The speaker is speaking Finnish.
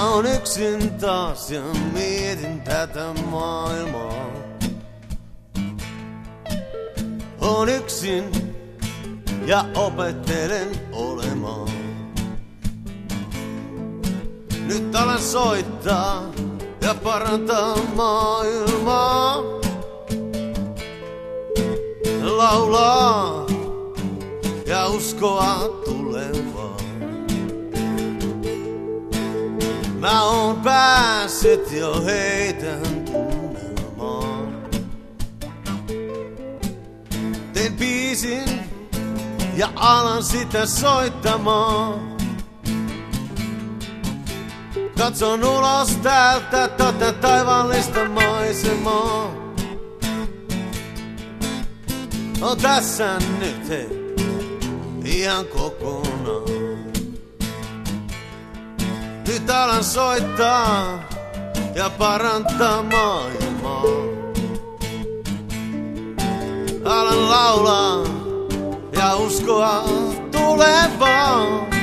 oon yksin taas ja mietin tätä maailmaa. Oon yksin ja opettelen olemaan. Nyt alan soittaa ja parantaa maailmaa. Laulaa ja uskoa tulevaa. Mä oon päässyt jo heitän tunnelmaan. Teen biisin ja alan sitä soittamaan. Katson ulos täältä tätä taivaallista maisemaa. On tässä nyt hei, ihan kokonaan. Nyt alan soittaa ja parantaa maailmaa. Alan laulaa ja uskoa tulevaan.